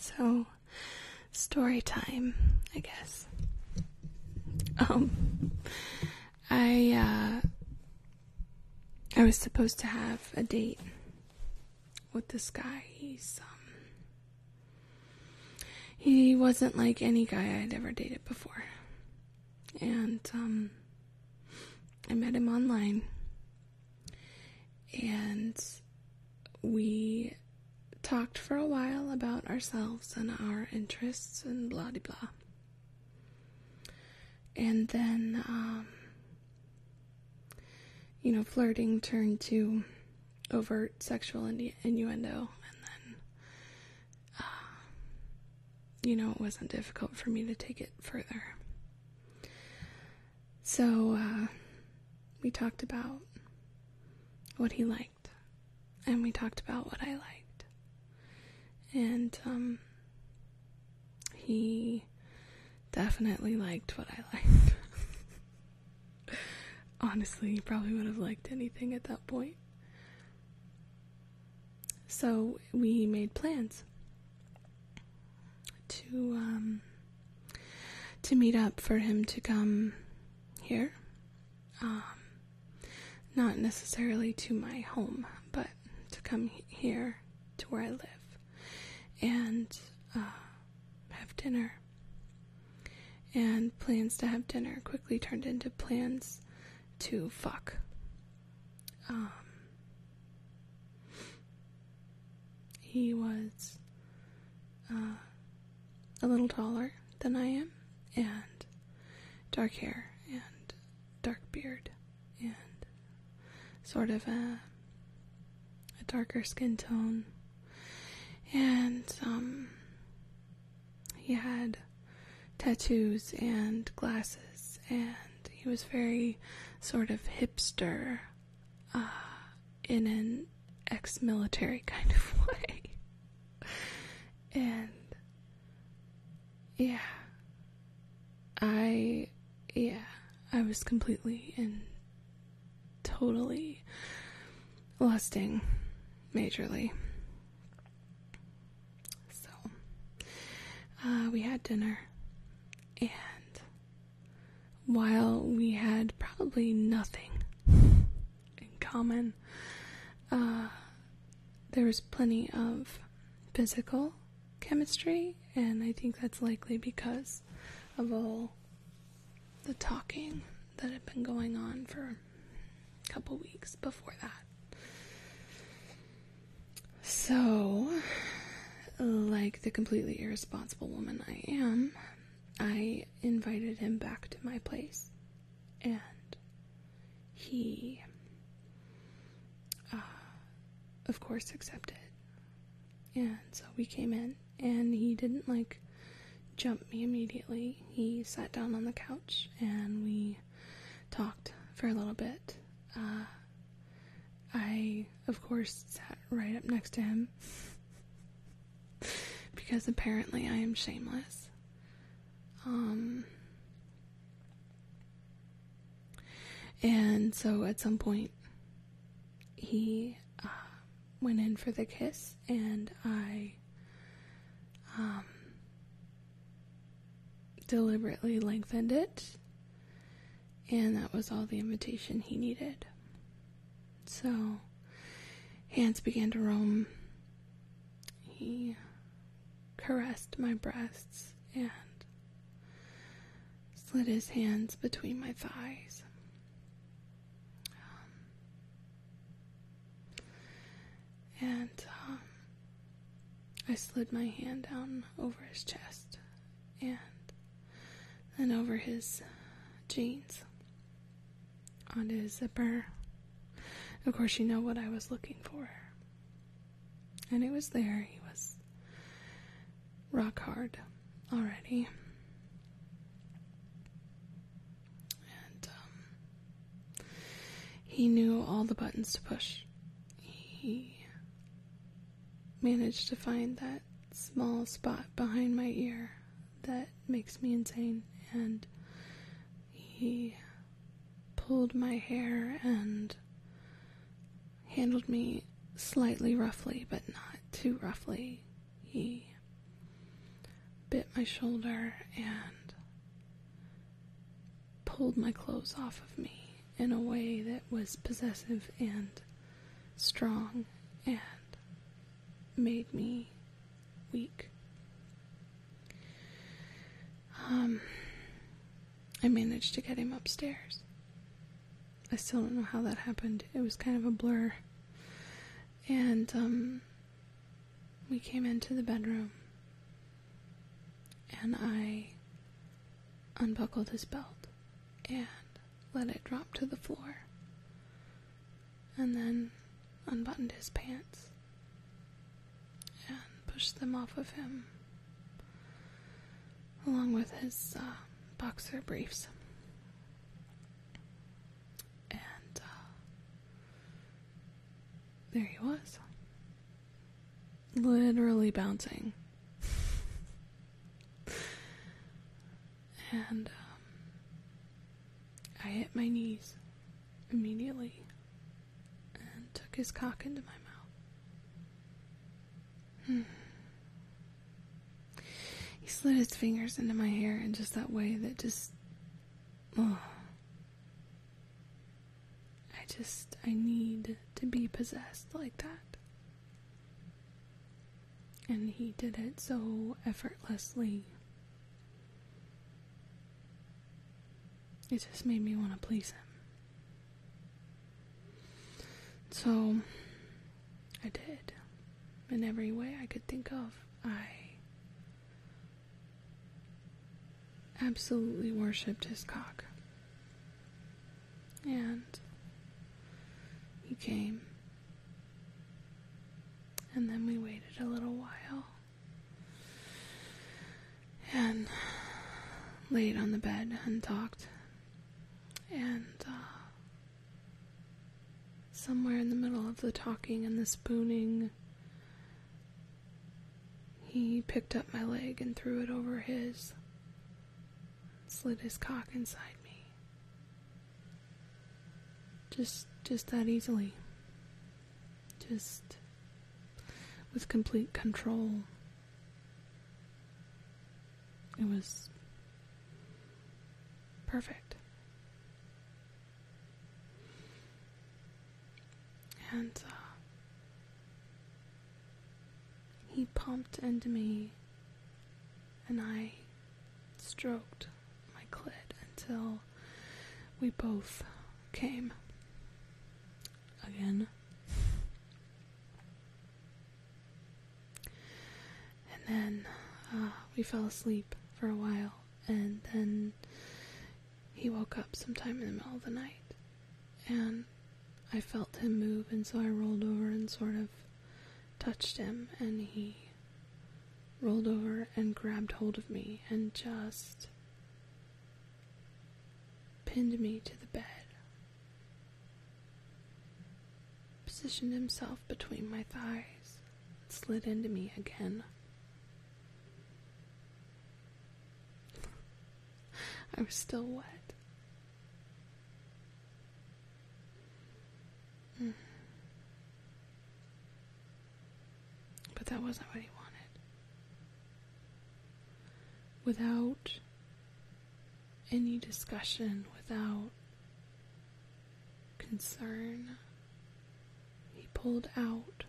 So, story time, I guess. I was supposed to have a date with this guy. He wasn't like any guy I'd ever dated before. And, I met him online. And we talked for a while about ourselves and our interests and blah de blah. And then, flirting turned to overt sexual innuendo. And then, it wasn't difficult for me to take it further. So, we talked about what he liked. And we talked about what I liked. And, he definitely liked what I liked. Honestly, he probably would have liked anything at that point. So we made plans to meet up for him to come here. Not necessarily to my home, but to come here to where I live and have dinner. And plans to have dinner quickly turned into plans to fuck. He was a little taller than I am, and dark hair, and dark beard, and sort of a darker skin tone. And he had tattoos and glasses, and he was very sort of hipster in an ex-military kind of way. And I was completely and totally lusting majorly. So we had dinner, and while we had probably nothing in common, there was plenty of physical chemistry, and I think that's likely because of all the talking that had been going on for a couple weeks before that. So, like the completely irresponsible woman I am, I invited him back to my place, and he, of course, accepted. And so we came in, and he didn't, jump me immediately. He sat down on the couch, and we talked for a little bit. I, of course, sat right up next to him, because apparently I am shameless. And so at some point, he went in for the kiss, and I deliberately lengthened it, and that was all the invitation he needed. So, hands began to roam. He caressed my breasts and slid his hands between my thighs. And I slid my hand down over his chest and then over his jeans onto his zipper. Of course, you know what I was looking for. And it was there. He was rock hard already. And he knew all the buttons to push. He managed to find that small spot behind my ear that makes me insane, and he pulled my hair and handled me slightly roughly, but not too roughly. He bit my shoulder and pulled my clothes off of me in a way that was possessive and strong and made me weak. I managed to get him upstairs. I still don't know how that happened. It was kind of a blur. And we came into the bedroom and I unbuckled his belt and let it drop to the floor, and then unbuttoned his pants and pushed them off of him, along with his boxer briefs. And there he was, literally bouncing. And I hit my knees immediately and took his cock into my mouth. He slid his fingers into my hair in just that way that just... I need to be possessed like that. And he did it so effortlessly. It just made me want to please him. So, I did. In every way I could think of. I absolutely worshipped his cock. And he came. And then we waited a little while. And laid on the bed and talked. And somewhere in the middle of the talking and the spooning, he picked up my leg and threw it over his, slid his cock inside me. Just that easily. Just with complete control. It was perfect. And he pumped into me, and I stroked my clit until we both came again. And then we fell asleep for a while, and then he woke up sometime in the middle of the night, and I felt him move, and so I rolled over and sort of touched him, and he rolled over and grabbed hold of me and just pinned me to the bed, positioned himself between my thighs, and slid into me again. I was still wet. But that wasn't what he wanted. Without any discussion, without concern, he pulled out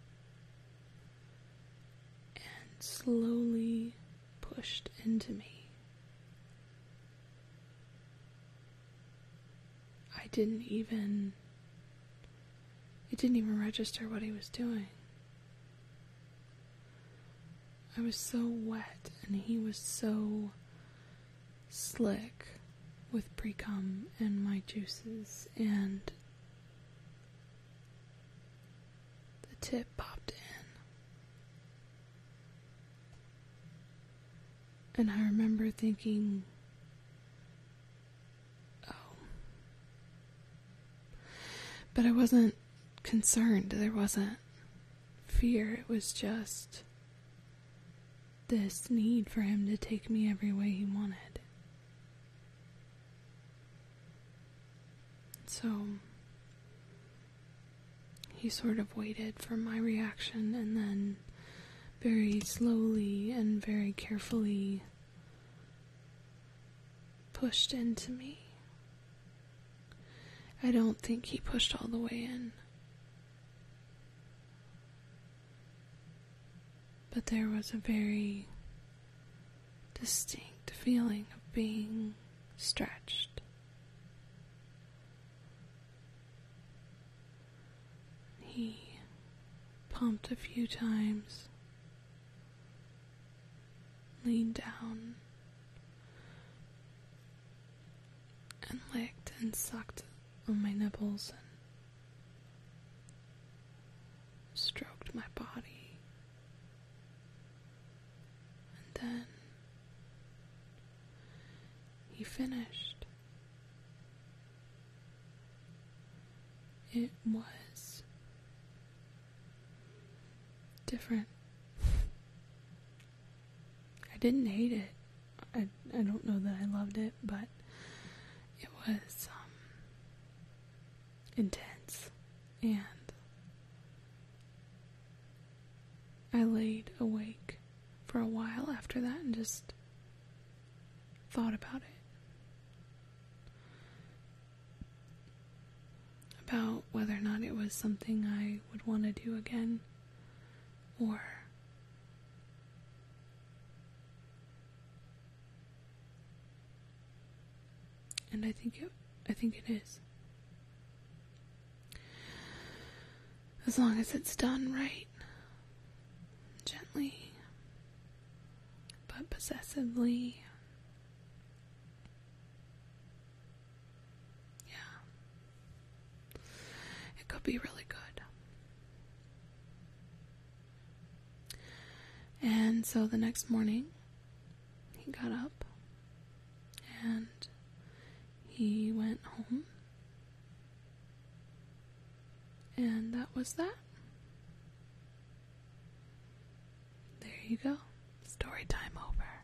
and slowly pushed into me. It didn't even register what he was doing. I was so wet, and he was so slick with pre-cum and my juices, and the tip popped in. And I remember thinking, but I wasn't concerned. There wasn't fear. It was just this need for him to take me every way he wanted. So he sort of waited for my reaction and then very slowly and very carefully pushed into me. I don't think he pushed all the way in. But there was a very distinct feeling of being stretched. He pumped a few times, leaned down, and licked and sucked on my nipples and stroked my body. And then he finished. It was different. I didn't hate it. I don't know that I loved it, but it was intense, and I laid awake for a while after that and just thought about it. About whether or not it was something I would want to do again, or and I think it is. As long as it's done right, gently, but possessively. Yeah. It could be really good. And so the next morning, he got up and he went home. And that was that. There you go. Story time over.